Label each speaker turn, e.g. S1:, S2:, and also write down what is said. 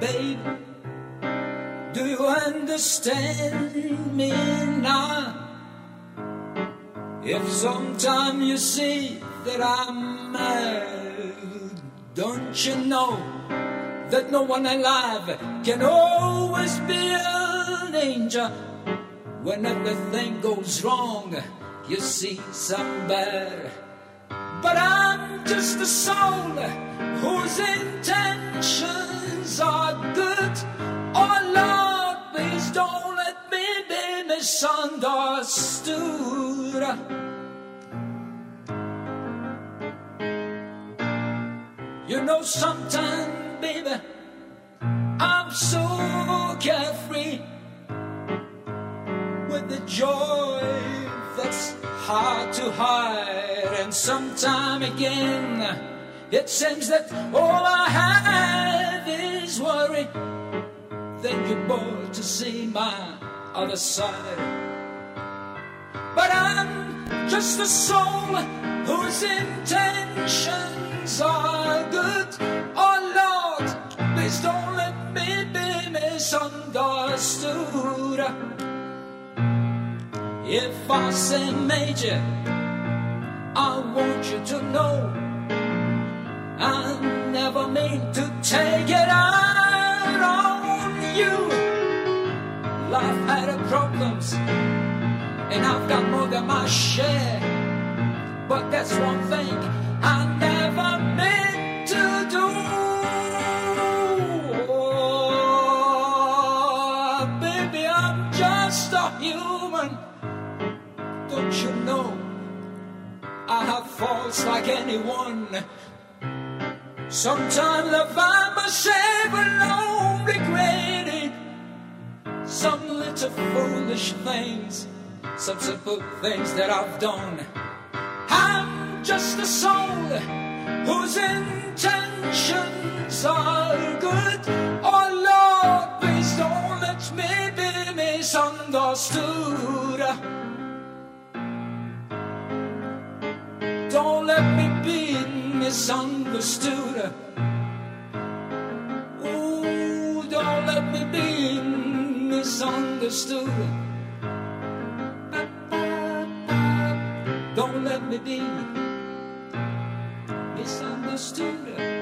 S1: babe. Do you understand me now? If sometime you see that I'm mad, don't you know that no one alive can always be an angel? When everything goes wrong, you see some bad. But I'm just a soul whose intentions are good. Oh Lord, please don't let me be misunderstood. You know, sometimes, baby, I'm so carefree with the joy that's hard to hide. And sometime again, it seems that all I have is worry. Then you're bored to see my other side. But I'm just a soul whose intentions are good. Oh Lord, please don't let me be misunderstood. If I say major, I want you to know I never mean to take it out on you. Life had problems, and I've got more than my share. But that's one thing I never meant to do. Oh, baby, I'm just a human. Don't you know I have faults like anyone? Sometimes I find myself alone regretting some little foolish things, some simple things that I've done. I'm just a soul whose intentions are good. Oh Lord, please don't let me be misunderstood. Don't let me be misunderstood. Ooh, don't let me be misunderstood. Don't let me be misunderstood.